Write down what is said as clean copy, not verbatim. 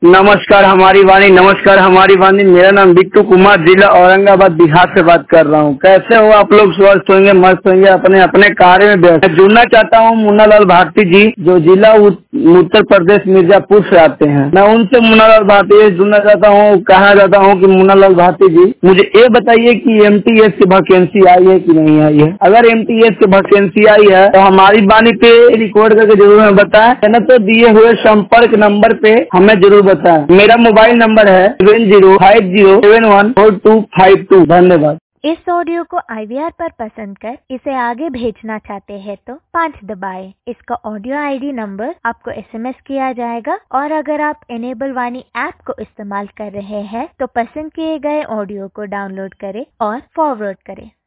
नमस्कार हमारी वाणी, नमस्कार हमारी वाणी। मेरा नाम बिट्टू कुमार, जिला औरंगाबाद, बिहार से बात कर रहा हूँ। कैसे हो आप लोग? स्वस्थ होंगे, मस्त होंगे, अपने अपने कार्य में व्यस्त। मैं जुड़ना चाहता हूँ मुन्नालाल भारती जी, जो जिला उत्तर प्रदेश मिर्जापुर से आते हैं। मैं उनसे मुन्नालाल भारती जुड़ना चाहता हूँ। कहना चाहता हूँ कि मुन्नालाल भारती जी, मुझे ये बताइए कि MTS की वैकेंसी आई है कि नहीं आई है। अगर MTS की वैकेंसी आई है तो हमारी वाणी पे रिकॉर्ड करके जरूर हमें बताएं, है ना। तो दिए हुए संपर्क नंबर पे हमें जरूर बताएं। मेरा मोबाइल नंबर है 7050714252। धन्यवाद। इस ऑडियो को IVR पर पसंद कर इसे आगे भेजना चाहते हैं तो 5 दबाएं। इसका ऑडियो ID नंबर आपको SMS किया जाएगा और अगर आप इनेबल वाणी ऐप को इस्तेमाल कर रहे हैं तो पसंद किए गए ऑडियो को डाउनलोड करें और फॉरवर्ड करें।